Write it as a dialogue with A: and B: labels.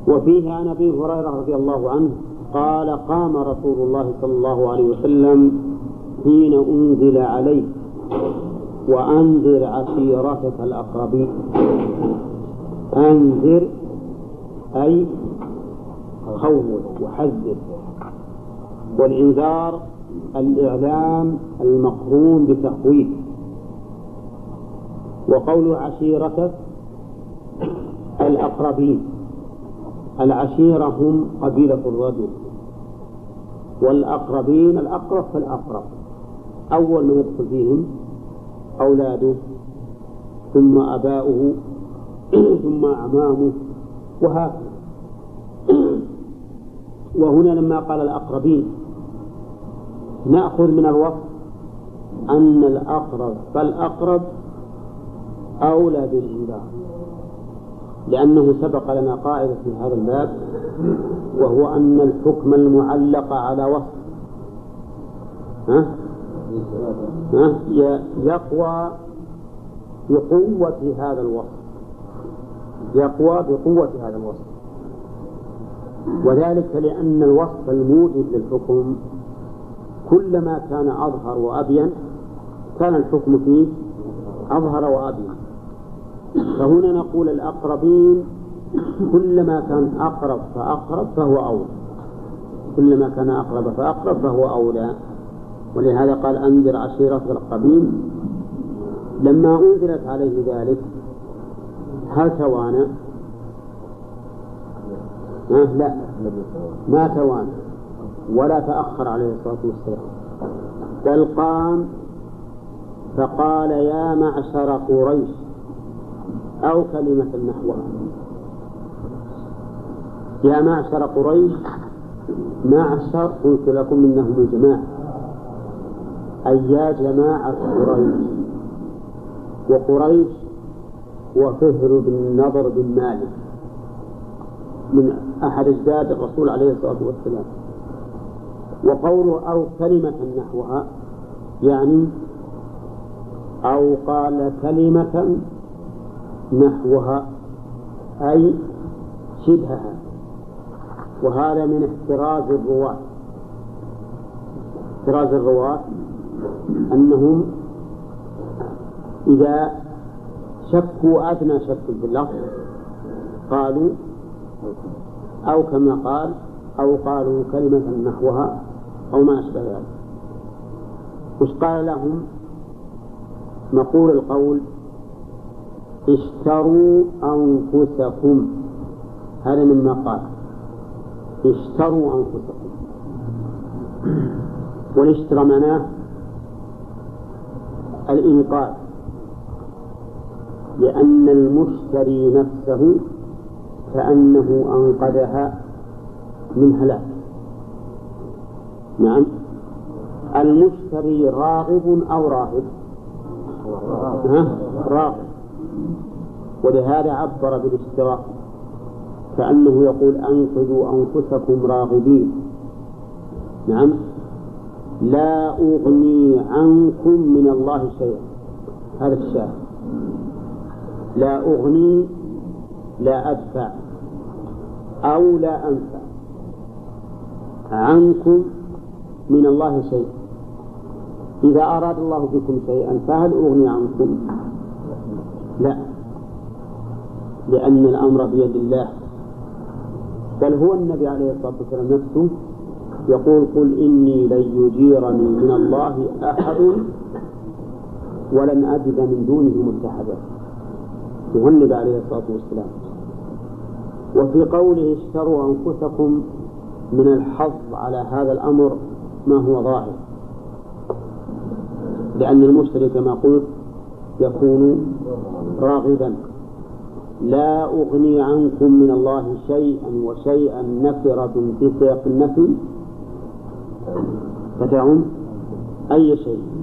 A: وفيه عن أبي هريرة رضي الله عنه قال قام رسول الله صلى الله عليه وسلم حين أنزل عليه وأنذر عشيرتك الأقربين. أنذر أي خوف وحذر، والإنذار الإعلام المقرون بتخويف. وقول عشيرتك الأقربين، العشيرة هم قبيلة الرجل، والأقربين الأقرب فالأقرب، أول من يدخل فيهم أولاده ثم أباؤه ثم أعمامه وهكذا. وهنا لما قال الأقربين نأخذ من الوصف أن الأقرب فالأقرب أولى بالإنذار، لأنه سبق لنا قاعدة في هذا الباب، وهو أن الحكم المعلق على وصف يقوى بقوة هذا الوصف، يقوى بقوة هذا الوصف، وذلك لأن الوصف الموجب للحكم كلما كان أظهر وأبين كان الحكم فيه أظهر وأبين. فهنا نقول الأقربين كلما كان أقرب فأقرب فهو أولى، كلما كان أقرب فأقرب فهو أولى. ولهذا قال أنذر عشيرتك الأقربين. لما أنزلت عليه ذلك هل توانى؟ لا، ما توانى ولا تأخر عليه الصلاة والسلام، بل قام فقال يا معشر قريش أو كلمة نحوها. يا معشر قريش، معشر قلت لكم إنهم الجماعة، أي يا جماعة قريش. وقريش وفهر بن نضر بن مالك من أحد أجداد الرسول عليه الصلاة والسلام. وقوله أو كلمة نحوها يعني أو قال كلمة نحوها أي شبهها، وهذا من احتراز الرواة. احتراز الرواة أنهم إذا شكوا أدنى شك في اللفظ قالوا أو كما قال أو قالوا كلمة نحوها أو ما أشبه ذلك. وش قال لهم؟ نقول القول اشتروا أنفسكم، هذا مما قال اشتروا أنفسكم. والاشترى معناه الإنقاذ، لأن المشتري نفسه كأنه أنقذها من هلاك. نعم، المشتري راغب أو راهب؟ راغب، ولهذا عبر بالاشتراء كأنه يقول أنقذوا أنفسكم راغبين. نعم، لا أغني عنكم من الله شيئا، هذا الشاهد. لا أغني لا أدفع أو لا أنفع عنكم من الله شيئا. إذا أراد الله بكم شيئا فهل أغني عنكم؟ لا، لأن الأمر بيد الله. بل هو النبي عليه الصلاة والسلام نفسه يقول قل إني لن يجيرني من الله أحد ولن أجد من دونه ملتحدا، هو النبي عليه الصلاة والسلام. وفي قوله اشتروا أنفسكم من الحظ على هذا الأمر ما هو ظاهر، لأن المشتري كما قلت يكون راغبا. لا أغني عنكم من الله شيئا، وشيئا نكرة في سياق النفي فتعم أي شيء.